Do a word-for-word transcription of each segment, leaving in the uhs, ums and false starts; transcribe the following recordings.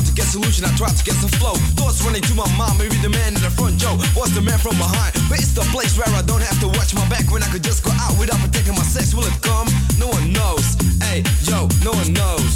to get solution, I try to get some flow. Thoughts running to my mind, maybe the man in the front, Joe was the man from behind. But it's the place where I don't have to watch my back, when I could just go out without protecting my sex. Will it come? No one knows. Hey, yo, no one knows.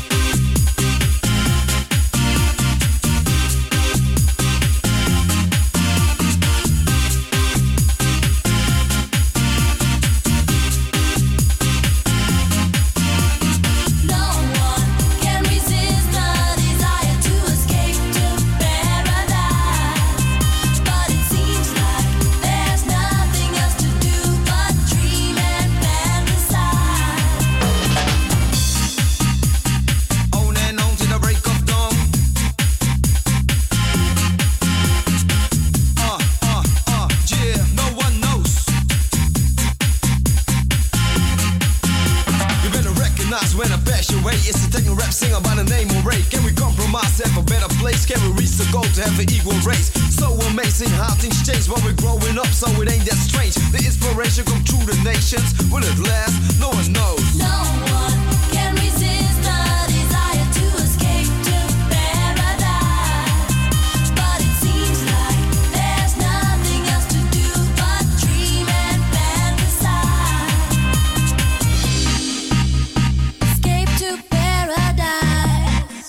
When I pass your way, it's a techno rap singer by the name of Ray. Can we compromise, have a better place? Can we reach the goal to have an equal race? So amazing how things change while we're growing up, so it ain't that strange. The inspiration come through the nations. Will it last? No one knows. No one can resist the desire to escape to paradise. But it seems like there's nothing else to do but dream and fantasize. Escape to paradise.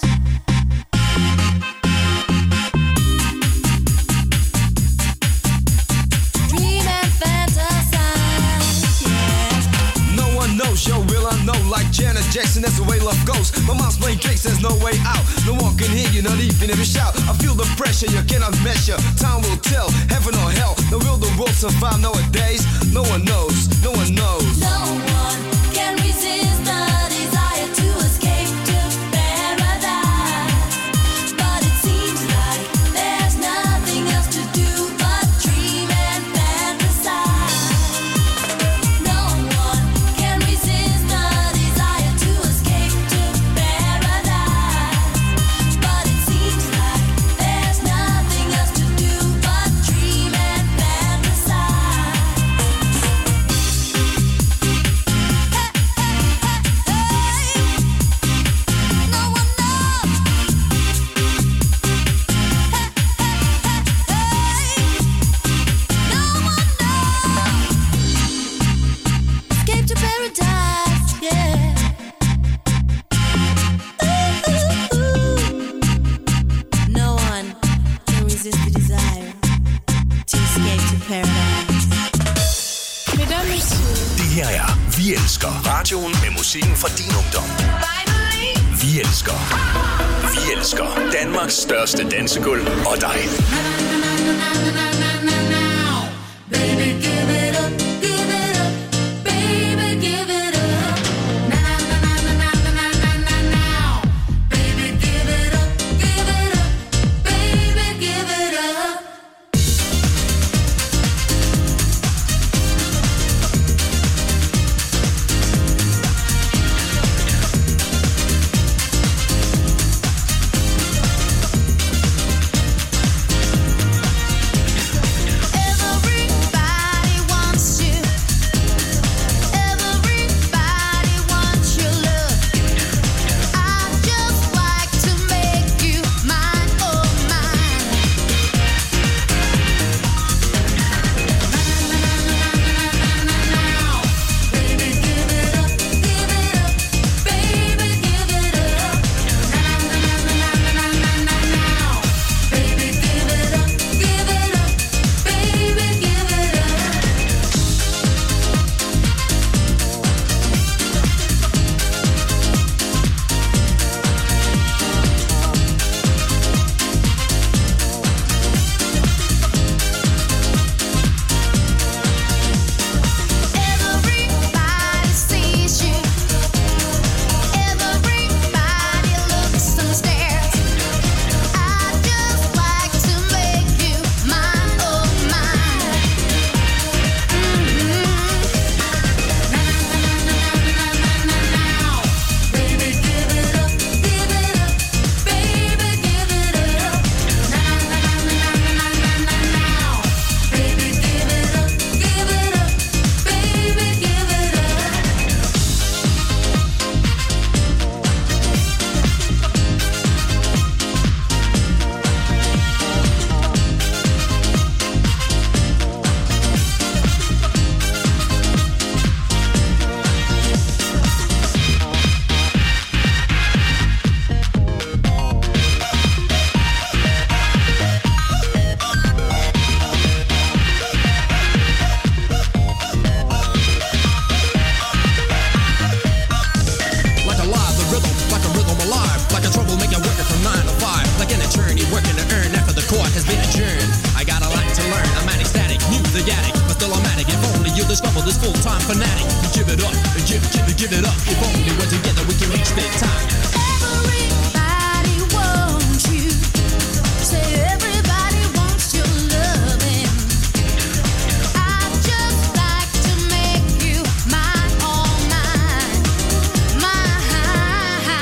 Dream and fantasize, yeah. No one knows, yo, will I know? Like Janet Jackson, that's the way love goes. My mom's playing tricks, there's no way out. No one can hear you, not even if you shout. I feel the pressure, you cannot measure. Time will tell, heaven or hell. Now will the world survive nowadays? No one knows, no one knows. No one can resist the desire to escape to paradise. But it seems like there's nothing else to do but dream and fantasize. No one can resist the desire to escape to paradise. But it seems like there's nothing else to do but dream and fantasize. No one knows. No one knows. Escape to paradise, yeah. Ooh, ooh, ooh. No one can resist the desire to escape to paradise. Mesdames, messieurs, Det her er Vi Elsker. Radioen med musikken fra din ungdom. finally, Vi Elsker. Vi Elsker. Danmarks største dansegulv og dig. Baby, give it up, give it up. Baby, give it up. Baby, give it up, give it up. Baby, give it up. give it up. If only we're together, we can reach that time. Everybody wants you. Say everybody wants your loving. I'd just like to make you mine, all mine, mine.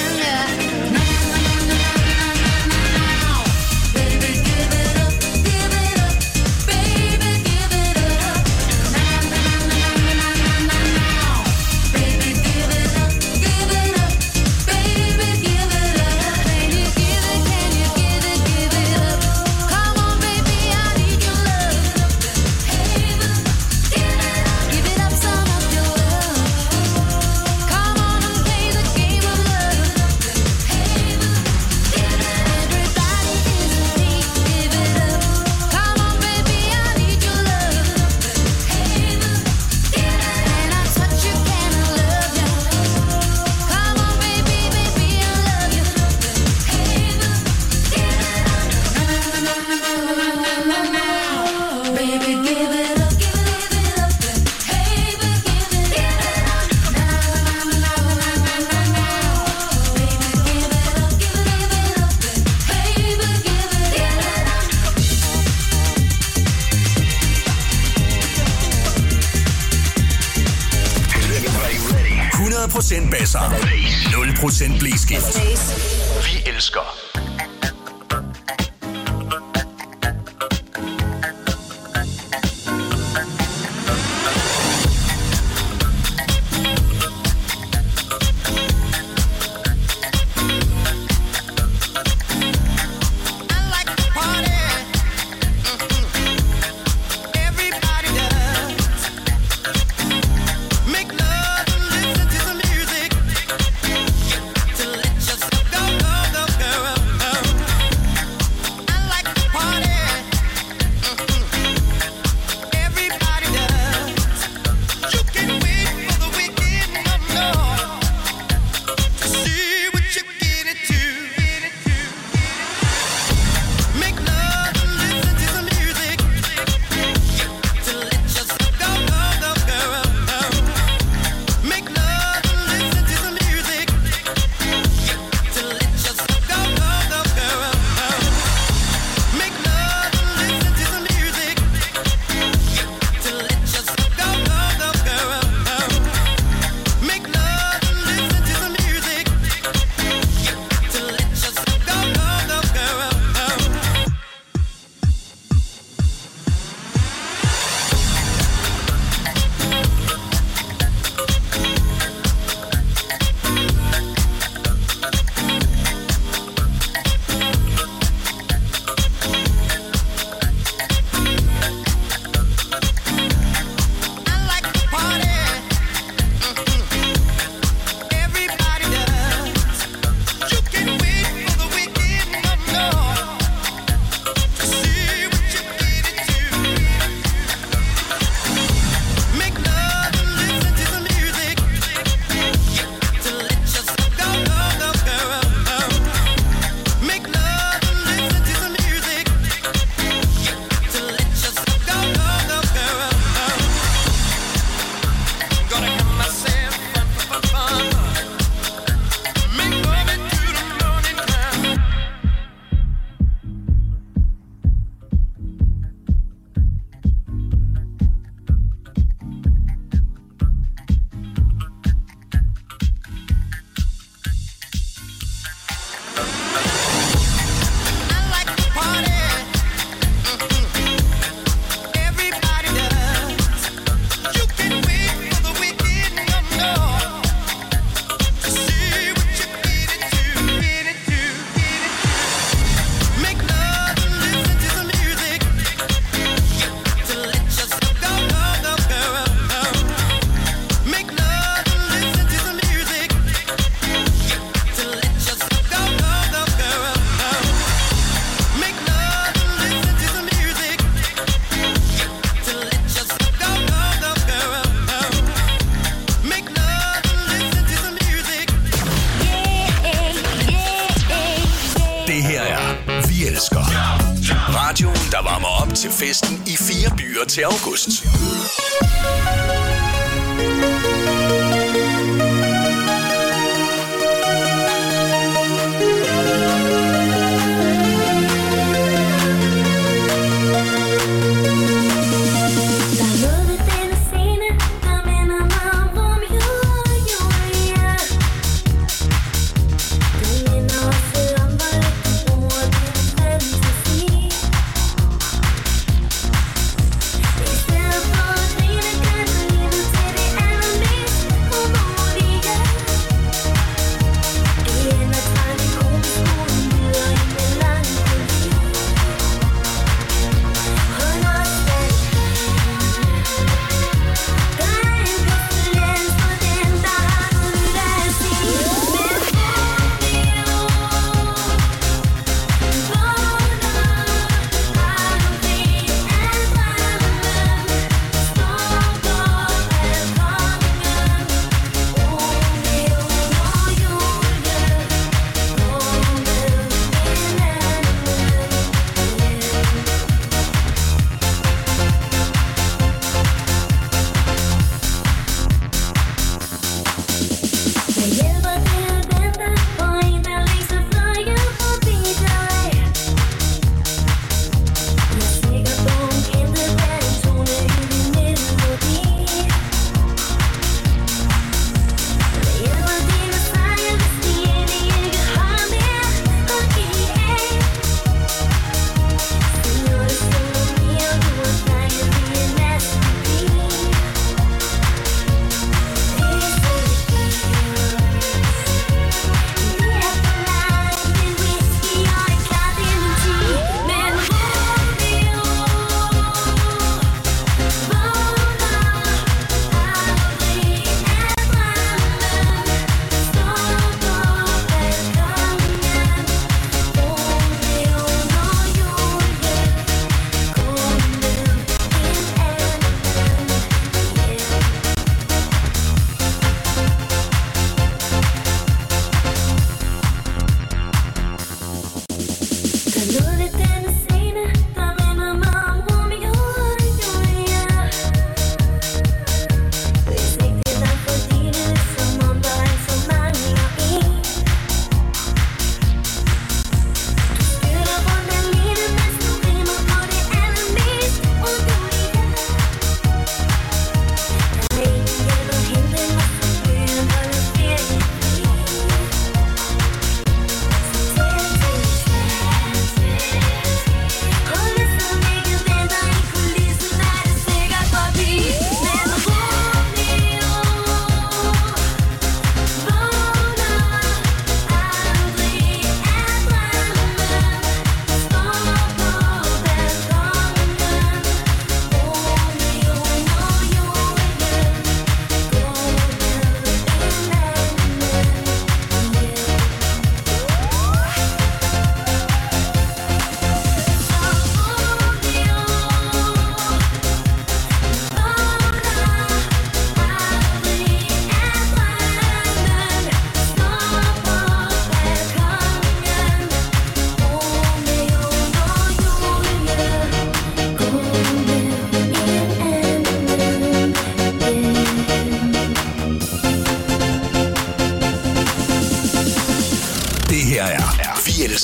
Now, baby, give it up, give it up, baby, give it up. Now, baby, give it up, give it up, baby, give it up. Can you give it? Can you give it? Give it up. Come on, baby, I need your love. Hey, give it up, give it up some of your love. Come on and play the game of love. Hey, give it up. Everybody is a thief. Give it up. Come on, baby, I need your love. Hey, give it up. Can I touch you? Can I love you? Come on, baby, baby, I love you. Hey, give it up. Baby, give it up, give it up. Hey, give it up. Baby, give it up, give it up. Hey, give it up. hundrede procent basser. nul procent blæskift. Vi elsker. I like to party. Everybody does. Make love and listen to some music. To let yourself go, go, go, girl. I like to party. Everybody does. You can wait for the weekend, no, no. To see what you get into. Make love and listen to some music. To let yourself go, go, go, girl. Make love and listen to some music. To let yourself go, go, go, girl. Make love and listen to some music. To let yourself go, go, go, girl. Make love and listen to some music. To let yourself go, go, go, girl. I like to party. Everybody does. You can wait for the weekend, no, no. To see what you get into. Make love and listen to some music. To let yourself go, go, go, girl. Make love and listen to some music. To let yourself go, go, go, girl. Gonna have myself fun, fun, fun, fun. Make love into the morning time. I like to party. Everybody does. You can wait for the weekend, no, no. To see what you get into, get into, get into. Make love and listen to some music. To let yourself go, go, go, girl. Make love and listen to some music. To let yourself go, go, go, girl. Make love and listen to some music. To let yourself go, go, go, girl. Make love and listen to some music. Det her er Vi elsker. Radioen, der varmer op til festen i fire byer til august.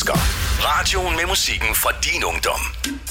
elsker. Radioen med musikken fra din ungdom.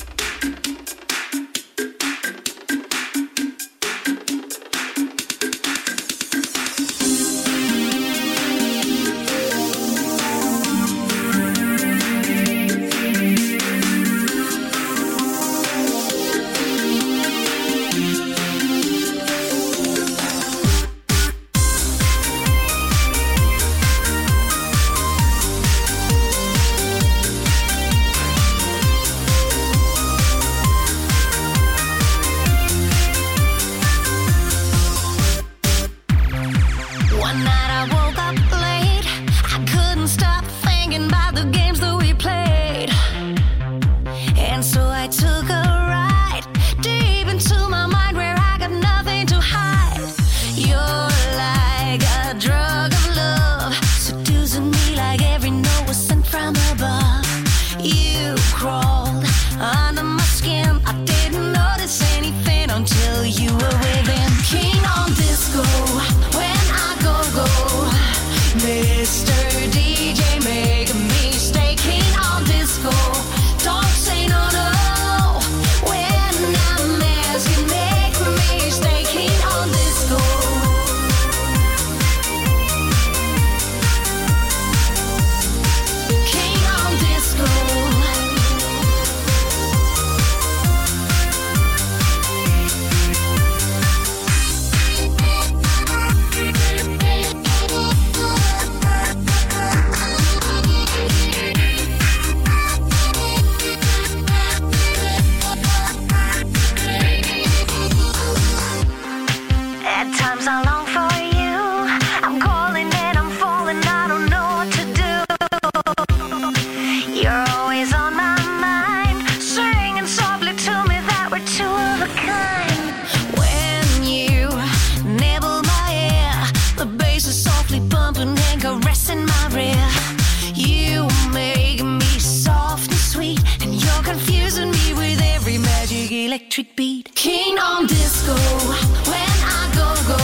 Electric beat, keen on disco. When I go go,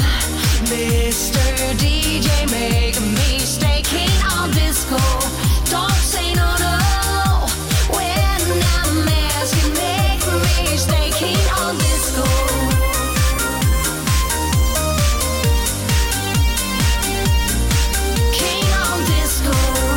Mister D J, make me stay keen on disco. Don't say no no. When I'm asking, make me stay keen on disco. Keen on disco.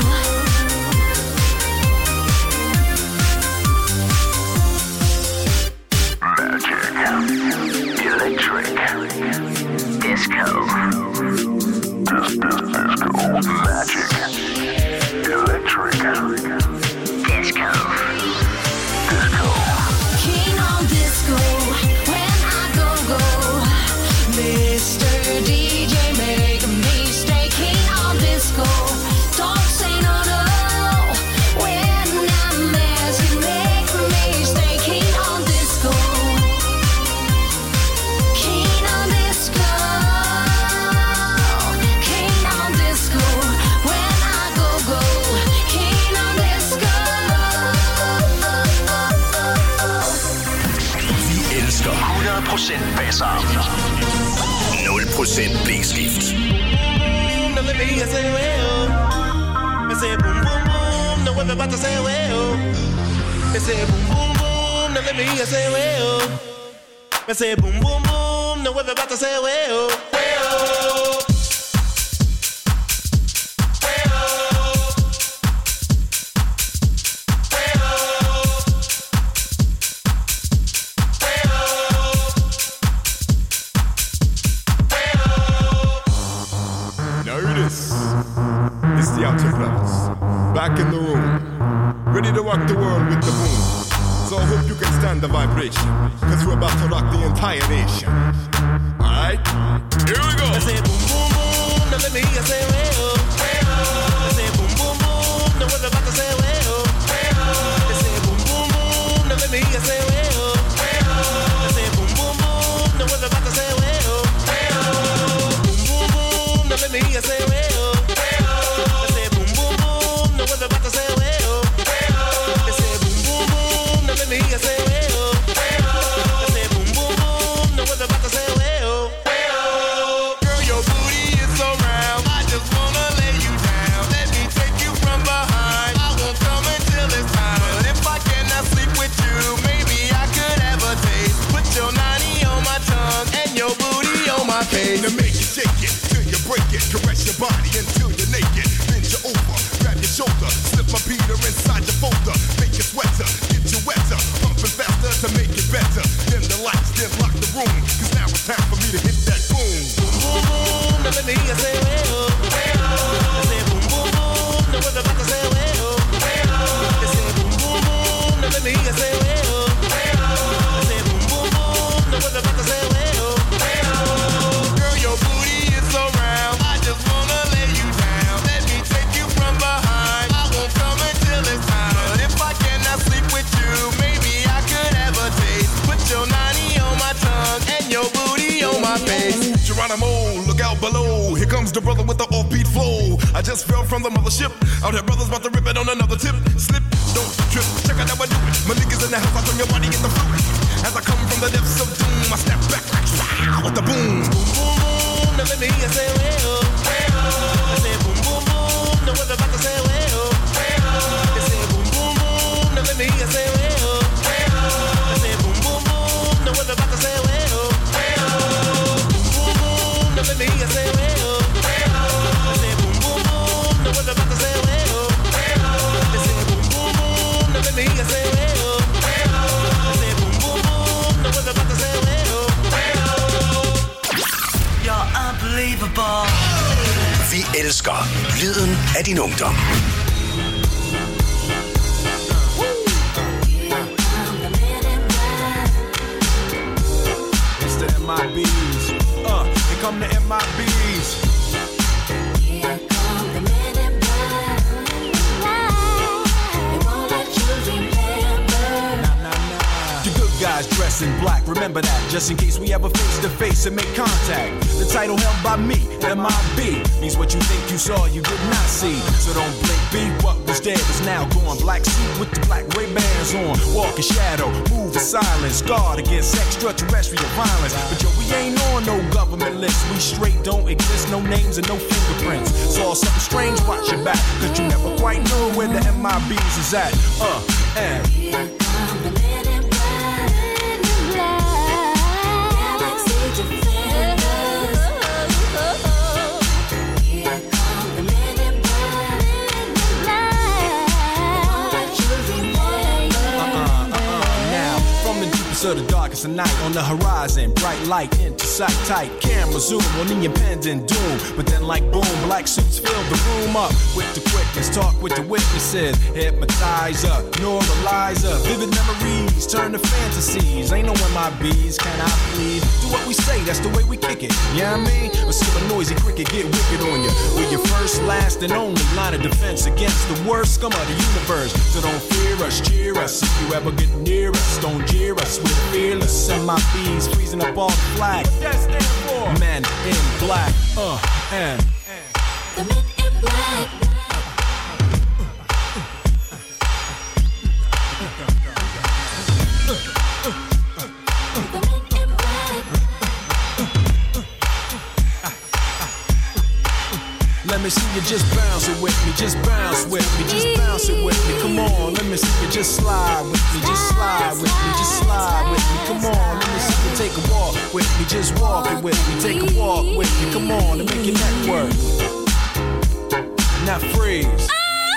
Electric disco. This is disco magic. Electric disco. Disco. Keen on disco. When I go go, Mister D J, make me stay keen on disco. Don't say no no. When I'm asking, make me stay keen on disco. Keen on disco. Keen on disco. When I go go, keen on disco. Vi elsker hundrede procent basser. nul procent blækskift. Now let me hear you say well. Me say boom boom boom. Now everybody say well. Me say boom boom boom. Now let me hear you say well. Me say boom boom boom. Now everybody say well. Well. Now hear this. It's the Outer Brothers. Back in the room. Ready to rock the world with the boom. So I hope you can stand the vibration. Cause we're about to rock the entire nation. Alright? Here we go. Me say boom boom boom. Now let me hear you say well. Me say boom boom boom. Now everybody say well. Me say boom boom boom. Now let me hear you say well. Me say boom boom boom. Now everybody say well. Boom boom boom. Now let me hear you say well. Me say boom boom boom. Now everybody say well. Me say boom boom boom. Now let me hear you say well. Me say boom boom boom. Now everybody say well. Girl, your booty is so round. I just wanna lay inside your folder, make you sweater, get you wetter, pumping faster to make it better. Then the lights, then lock the room, cause now it's time for me to hit that boom. Boom, boom, now let me hear you say, well, well. Say boom, boom, boom, now what about to say, well, well. Say boom, boom, boom, now let me hear you say, well, well. Say boom, boom, boom, now what about to say, well, well. Girl, your booty is so round, I just wanna lay you down. Let me take you from behind, I won't come until it's time. But if I cannot sleep with you, maybe I could have a taste. Put your ninety on my tongue and your booty on my face. Geronimo, look out below, here comes the brother with the offbeat flow. I just fell from the mothership, out here brothers about to rip it on another tip. Slip, don't trip, check out how I do it. My niggas in the house, I turn your body, get the fruit. As I come from the depths of doom, I step back like wow, with the boom. Boom, boom, boom, now let me hear you say, well, well. I say boom, boom, boom, now what about to say, well, well. I say boom, boom, boom, now let me hear you say, well, well. I say boom, boom, boom, now what about to say, well, well. Boom, boom, boom, now let me hear you say, well, well. I say boom, boom, boom, now what about to say, well, well. I say boom, boom, boom, now let me hear you say, well, well. I say boom, boom, boom, now what about to say, well, well. You're unbelievable. Vi elsker lyden af din ungdom. It's the M I B's. Uh, here come the M I B's. Here come the men in black. They won't let you remember. Nah, nah, nah. The good guys dress in black. Remember that, just in case we ever face to face and make contact. The title held by me, M I B, means what you think you saw, you did not see. So don't blink, be what was dead is now gone. Black suit with the black Ray-Bans on. Walk in shadow, move in silence. Guard against extraterrestrial violence. But yo, we ain't on no government list. We straight don't exist, no names and no fingerprints. Saw something strange, watch your back, cause you never quite know where the M I B's is at. Uh, and Here come the men in black. Men in black. Galaxy defenders. Here come the men in black. Men in black. They won't let you remember. uh, uh, now, from the deepest of the darkest of night, on the horizon, bright light into sight tight. Camera zoom on the impending doom. But then like boom, black suits fill the room up with the quickness. Talk with the witnesses, hypnotizer, neuralizer. Vivid memories turn to fantasies. Ain't no M I B's, can I please? Do what we say, that's the way we kick it. You know what I mean? Or see a noisy cricket get wicked on you. We're your first, last, and only line of defense against the worst scum of the universe. So don't fear us, cheer us. If you ever get near us, don't jeer us. We're fearless. M I B's freezing up all the flag. What that stand for? Men in black. Uh, and. The men in black. The men in black. Let me see you just bounce it with me, just bounce with me, just bounce it with me. Come on, let me see you just slide with me, just slide with me, just slide with me. Come on, let me see you take a walk with me, just walk it with me, take a walk with me. Come on, and make your neck work. Now freeze.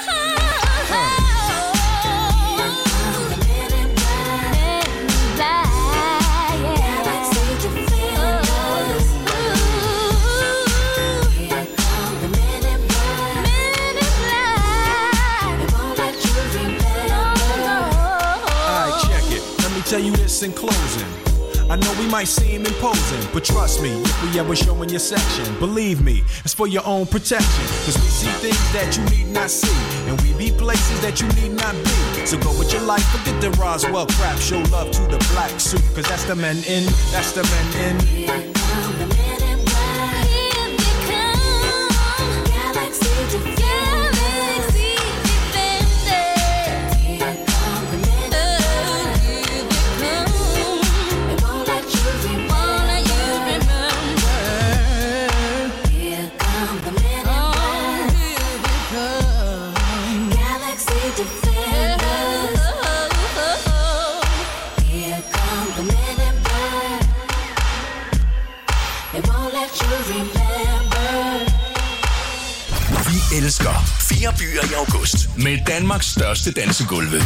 Tell you this in closing. I know we might seem imposing, but trust me, if we ever show in your section, believe me, it's for your own protection. Cause we see things that you need not see, and we be places that you need not be. So go with your life, forget the Roswell crap. Show love to the black suit, cause that's the men in, that's the men in. Here come the men in black. Here they come. Galaxy defenders. Galaxy defenders. Here come the men in black. Here they come. They won't let you remember. Won't let you remember. Here come the men in black. Here they come. Galaxy defenders. Here come the men in black. They won't let you remember. Vi elsker. Fire byer i august med Danmarks største dansegulve.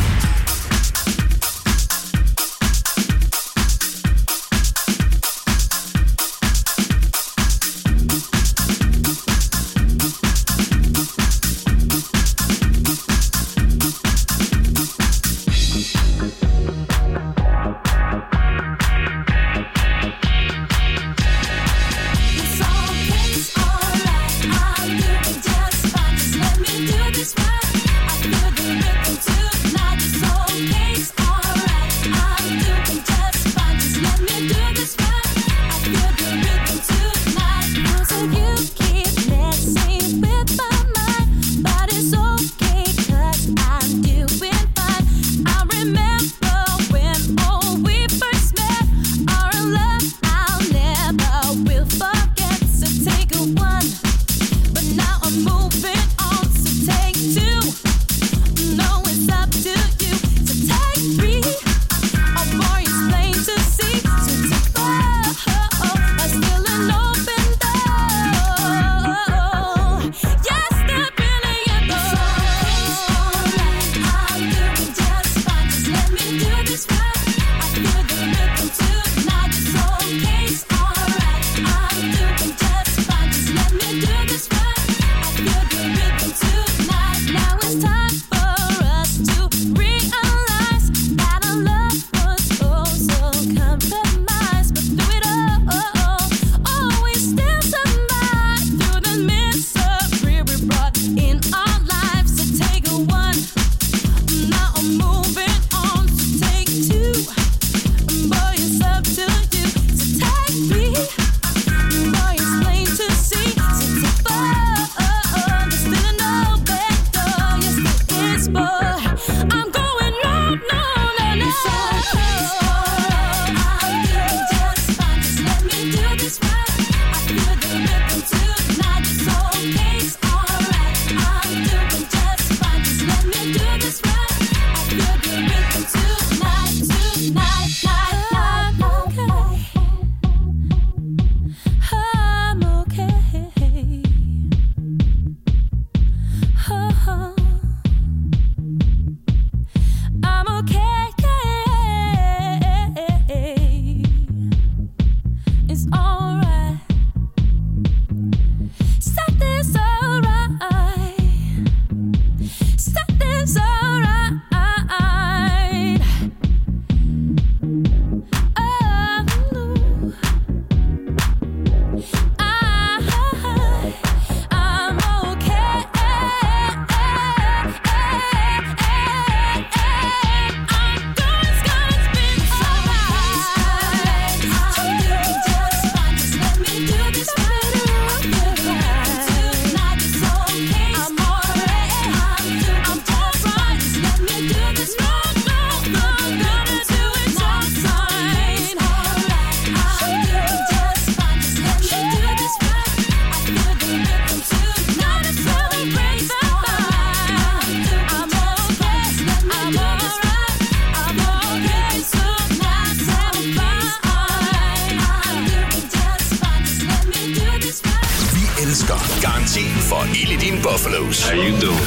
Garantien for ild i dine Buffalos. How you doing?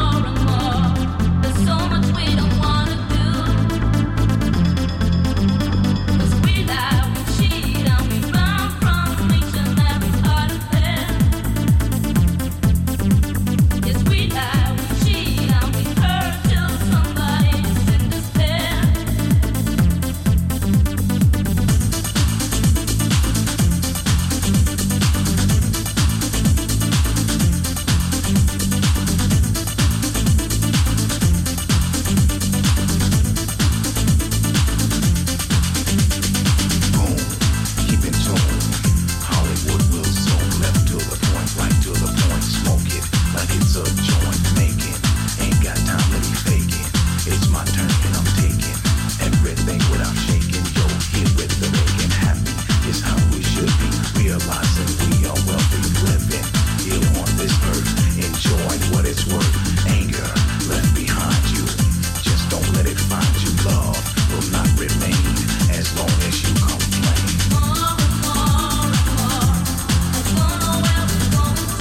So much we don't wanna do. realizing we are wealthy living here on this earth, enjoying what it's worth. Anger left behind you, just don't let it find you. Love will not remain as long as you complain. More and more and more, I don't know where we're going to.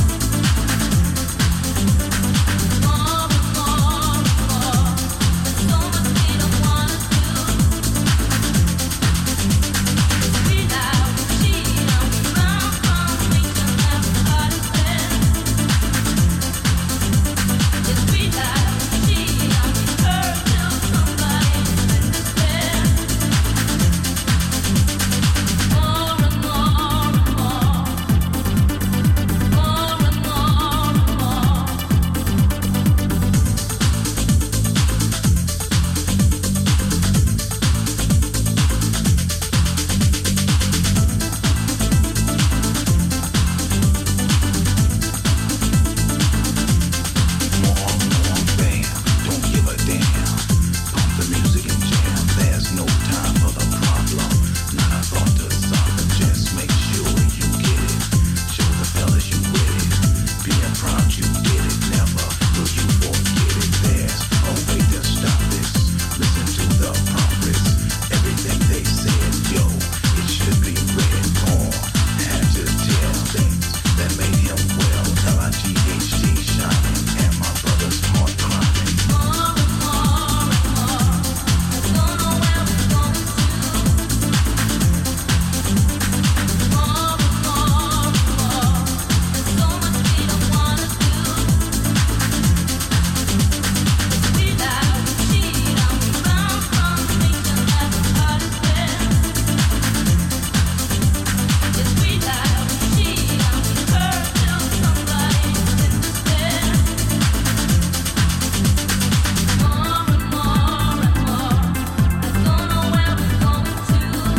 More and more and more, there's so much we don't wanna do. We lie, we cheat, and we run from things that never started then. Yes, we lie, we cheat, and we hurt till somebody is in despair. More and more and more, more and more and more. More, more, bam, don't give a damn. Pump the music and jam, there's no time for the problem. Not a thought to solve it, just make sure you get it. Show the fellas you with it. Being proud you did it, never will you forget it. There's a way to stop this. Listen to the prophets, everything they said, yo, it should be read. Paul had to tell things that made him well. L I G H T shining, and my brother's heart crying. More and more and more, I don't know where we're going to. More and more and more, there's so much we don't wanna do. We lie, we cheat, and we run from things that never started then. Yes, we lie, we cheat, and we hurt till somebody is in despair. More and more and more, I don't know where we're going to.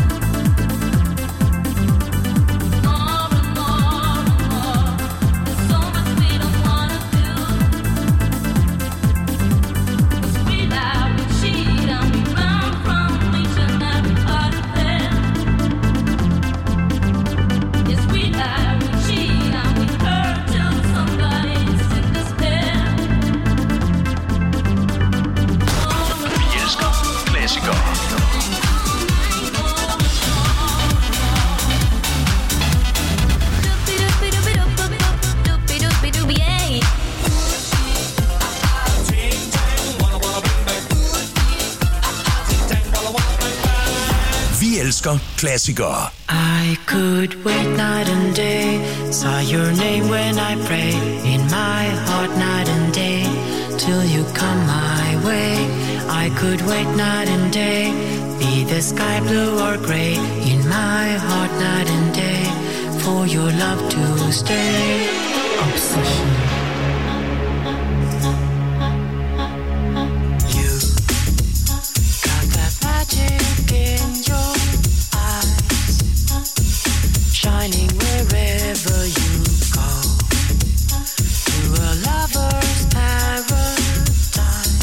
More and more and more, there's so much we don't wanna do. 'Cause we lie, we cheat, and we run from things that never started then. Yes, we lie, we cheat, and we hurt till somebody is in despair. Vi elsker klassikere. Vi elsker klassikere. I could wait night and day, saw your name when I pray, in my heart night and day, till you come my way. I could wait night and day, be the sky blue or gray, in my heart night and day, for your love to stay. Obsession. You got that magic in your eyes, shining wherever you go, to a lover's paradise.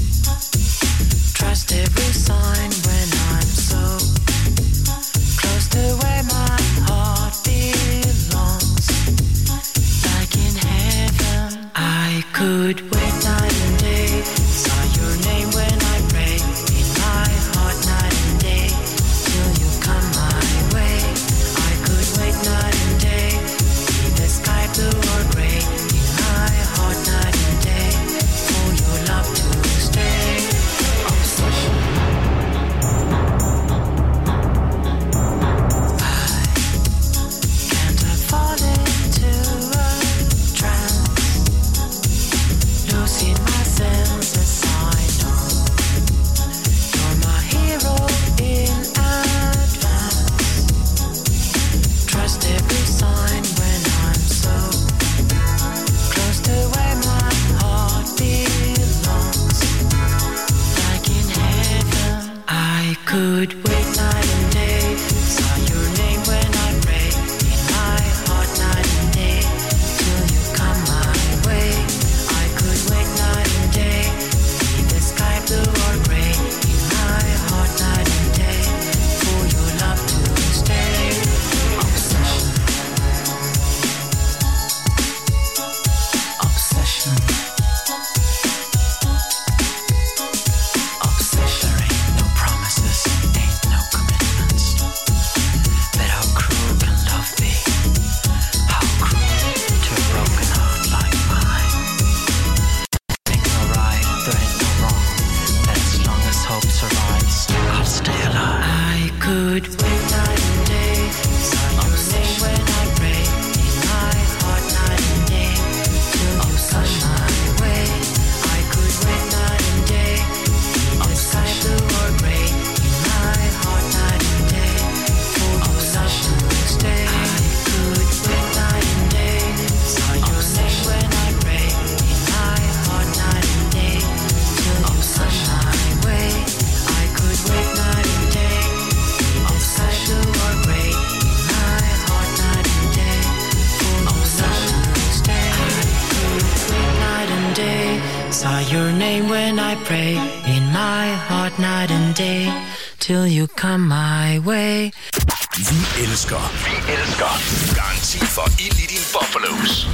Trust every sign when I'm so close to where my heart belongs, like in heaven. when I pray in my heart night and day till you come my way. Vi elsker, vi elsker Garanti for ild i din boblerose.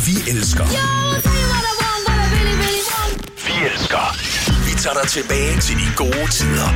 Vi elsker. Vi elsker. Vi tager dig tilbage til de gode tider.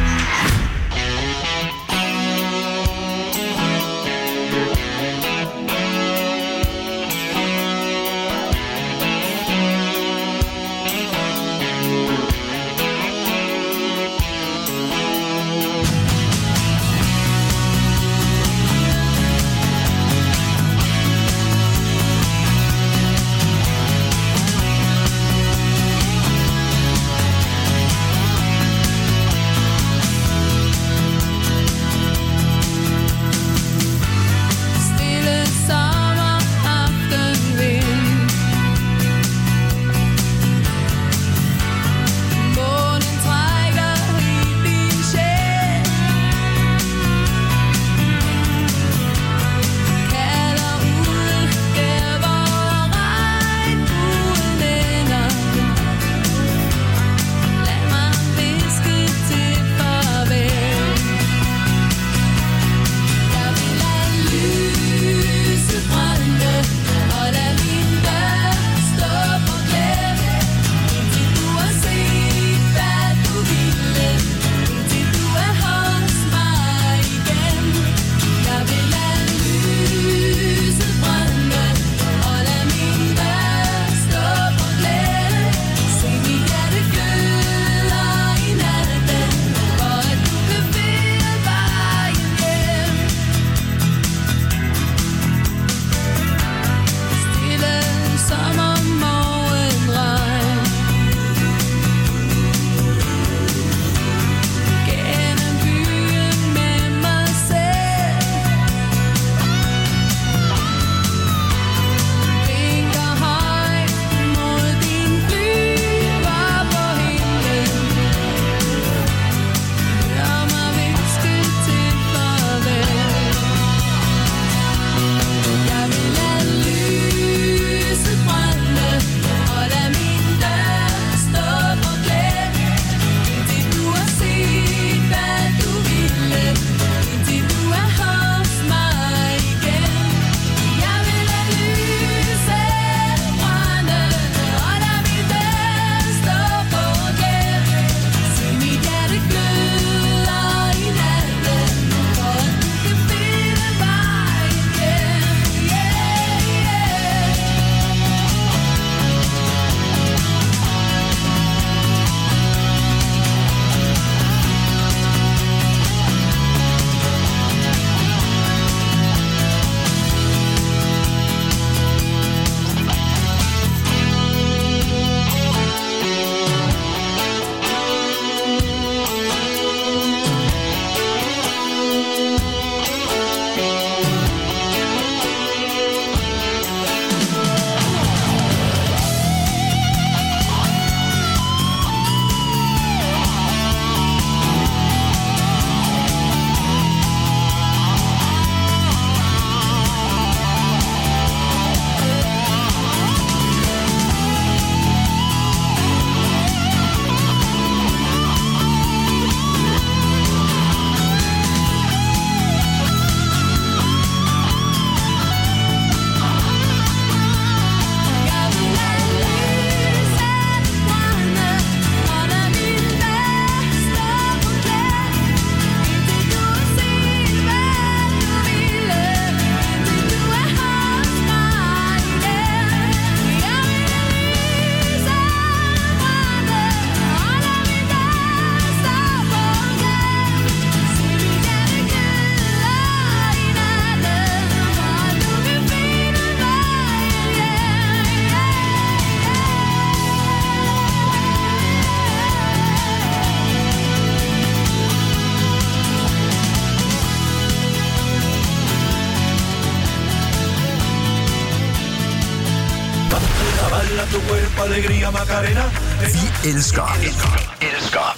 Baila tu cuerpo, alegría, Macarena. Vi elsker. Elsker.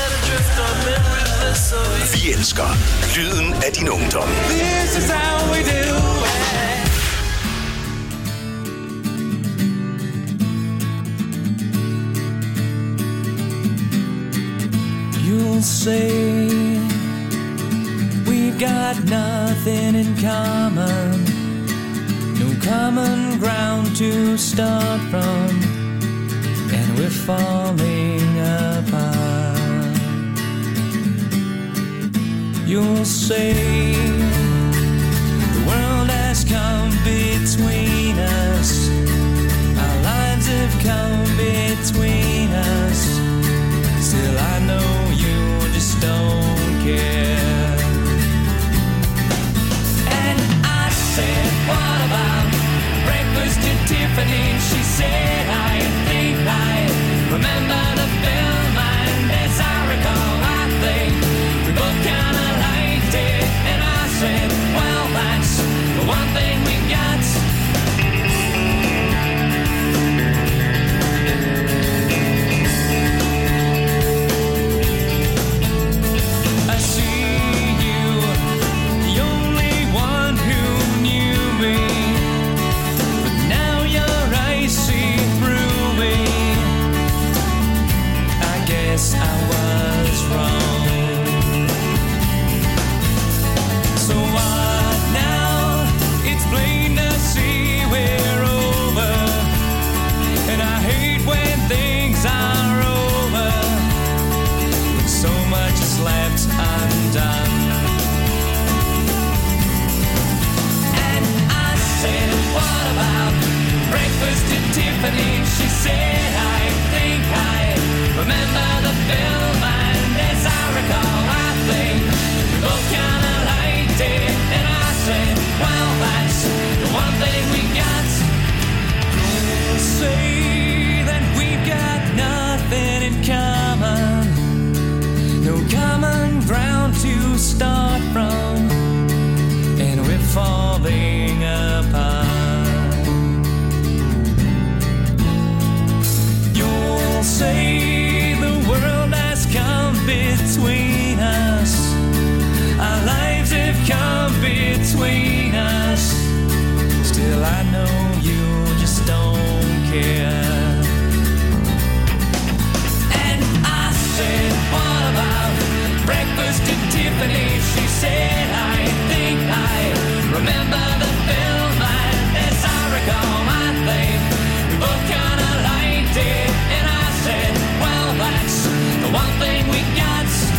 Vi elsker. Lyden af din ungdom. This is how we do it. You'll say we've got nothing in common, no common ground to start from, and we're falling apart. You'll say the world has come between us, our lives have come between us. Still I know you just don't care. And I said, what about breakfast at Tiffany? She said, I think I remember the film, and as I recall, I think we both kinda liked it. And I said, well, that's the one thing we got. I see you, the only one who knew me, but now your eyes see through me. I guess I was wrong. So what now? It's plain to see we're over, and I hate when things are over, when so much is left undone. And I said, what about breakfast at Tiffany? She said, I think I remember the film, and as I recall, I think we both kinda liked it. And I said, well, that's the one thing we got. You'll say that we've got nothing in common, no common ground to start from, and we're falling apart. You'll say the world has come between us, our lives have come between us. Still I know you just don't care. And I said, what about breakfast at Tiffany? She said, I think I remember the film, and as I recall, I think we both kinda liked it. And I said, well, that's the one thing we got.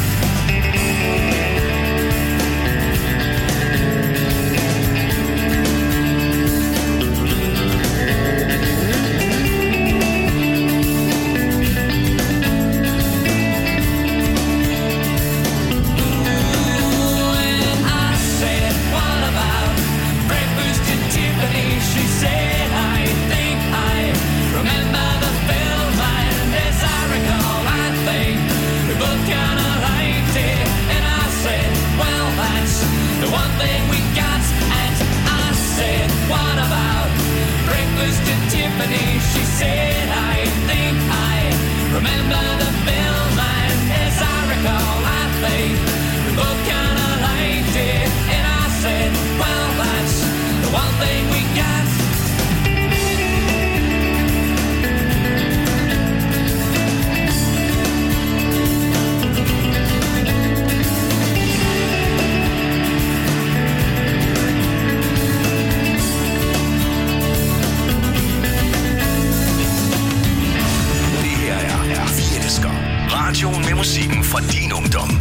She said, I think I remember the film, and as I recall, I think we both kinda liked it. And I said, well, that's the one thing we got. And I said, what about breakfast at Tiffany? She said, I think I remember the film, and as I recall, I think we both kinda liked it. And I said, well, that's the one thing we got. Det her er Vi Elsker. Radioen med musikken fra din ungdom.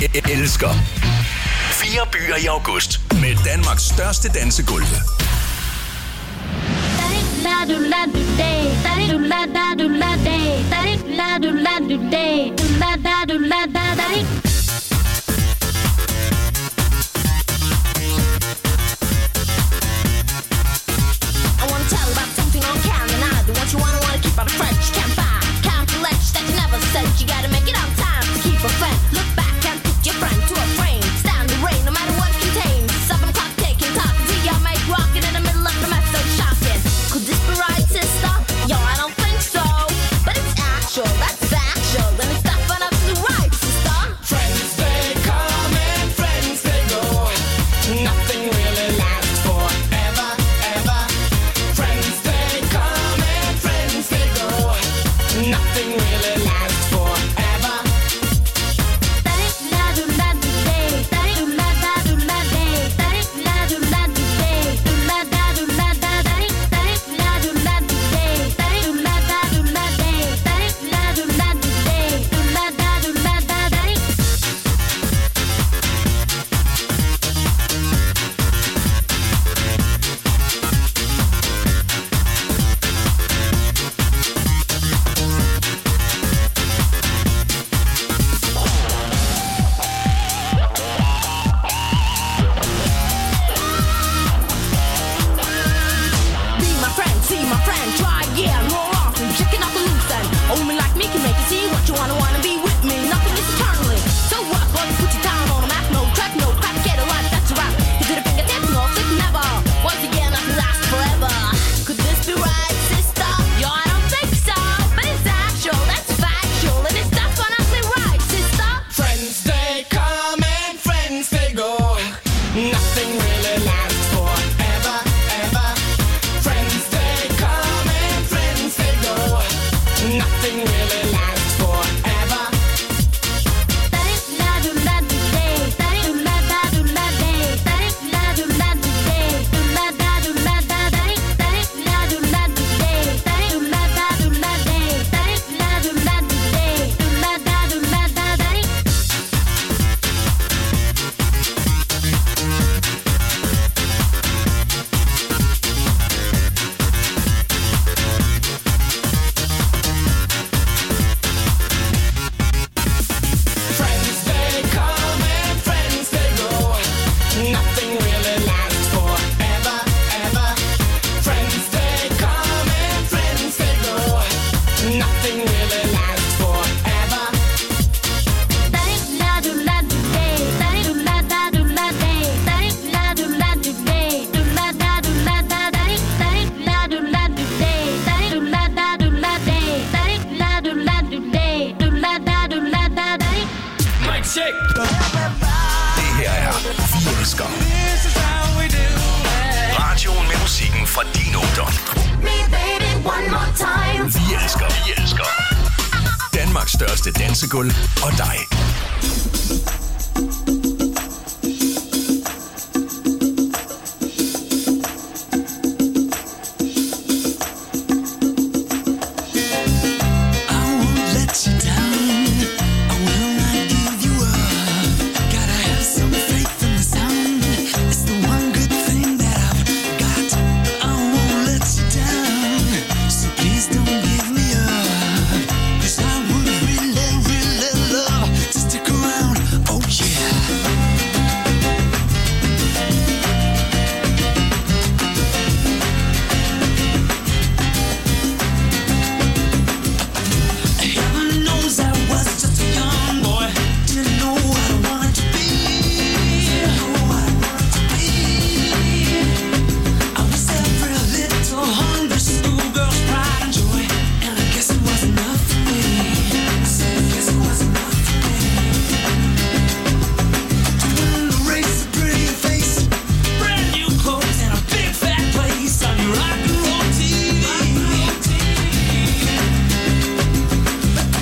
elsker. Fire byer i august med Danmarks største dansegulv. I wanna tell you about something on camera now. The ones you wanna wanna keep on a friend you can't find. Count the lectures that you never said. You gotta make it on time to keep a friend. Look back and put your friend to a frame. Stand the rain no matter what it contains. Seven o'clock taking talking to your mate rocking in the middle of the mess so shocking. Could this be right, sister? Yo, I don't think so. But it's actual, that's factual. And it's definitely right, sister. Friends they come and friends they go. Nothing really lasts forever, ever. Friends they come and friends they go. Nothing really lasts forever. Be my friend, see my friend, try again, more often, checking out the loose end. Only like me can make you see what you wanna wanna be with me. Nothing is eternally. So what? Well, you put your time on a map, no track, no crap, get a life, that's a wrap. You did a fingertip, no flip, never. Once again, nothing lasts forever. Could this be right, sister? Yo, I don't think so. But it's actual, that's factual, and it's definitely right, sister. Friends they come and friends they go. Nothing really lasts forever, ever. Friends they come and friends they go. Nothing really lasts forever. Friends they come and friends they go. Nothing really lasts forever, ever. Friends they come and friends they go. Nothing really lasts forever. Mic check. Det her er Vi elsker. Radioen med musikken fra din ungdom. Vi elsker. Vi elsker. Danmarks største dansegulv og dig.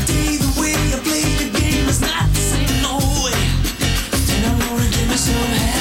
So happy.